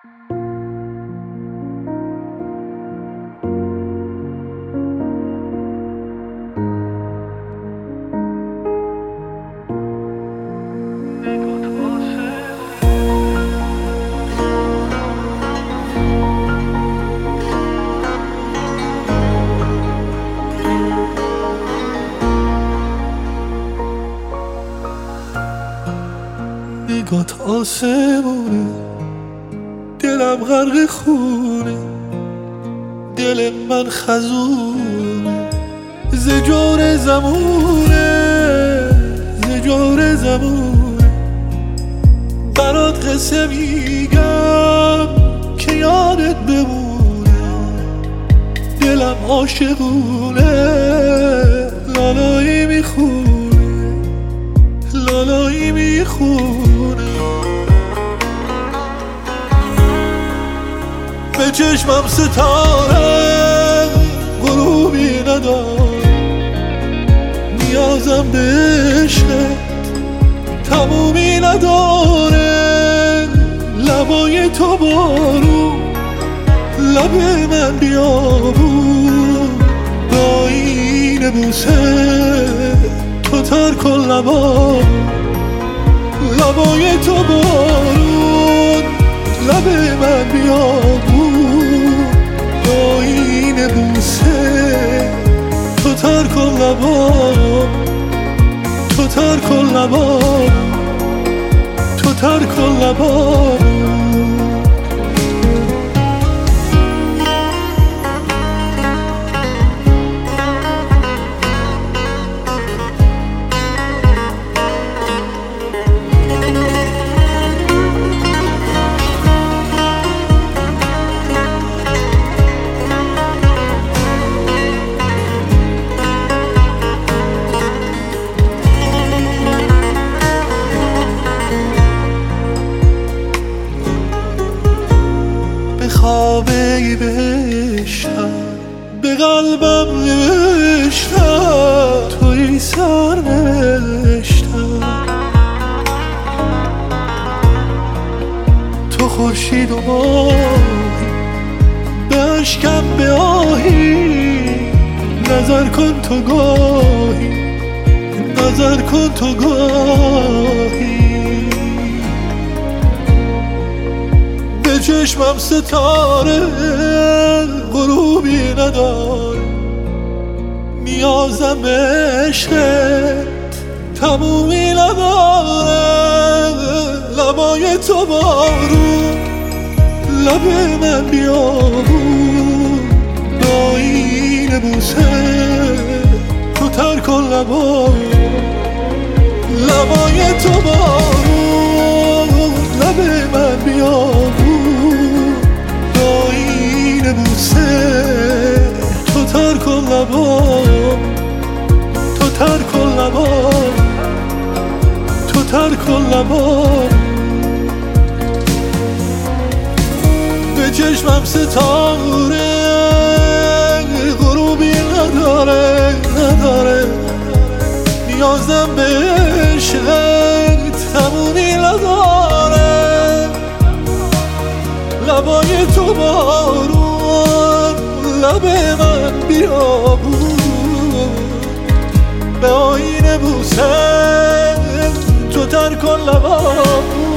نگات آسمونه، دلم غرق خونه، دل من خزونه، زجور زمونه، زجور زمونه. برات قصه میگم که یادت بمونه، دلم عاشقونه، لالایی میخونه، لالایی میخونه. به چشمم ستاره غروبی نداره، نیازم به عشقت تمومی نداره. لبای تو بارون، لب من بیابون، به آیین بوسه تو تر کن لبا. لبای تو بارون، لب من بیابون، به آیین بوسه تو تر کن لبا. تو تر کن لبا، تو تر کن لبا. خوابه بهشتم به قلبم نوشتم، توی سر نوشتم. تو خورشید و ماهی، به اشکم به آهی. نظر کن تو گاهی، نظر کن تو گاهی. به چشمم ستاره غروبی نداره، نیازم به عشقت تمومی نداره. لبای تو بارون، لب من بیابون، به آیین بوسه تو تر کن لبا. لبای تو بارون، لب من بیابون، به آیین بوسه تو تر کن لبا. تو تر کن لبا، تو تر کن لبا. به چشمم ستاره غروبی نداره، نداره. نیازم به عشقت تمومی نداره. لبای تو بارون، لب من بیابون، به آیین بوسه تو تر کن لبا.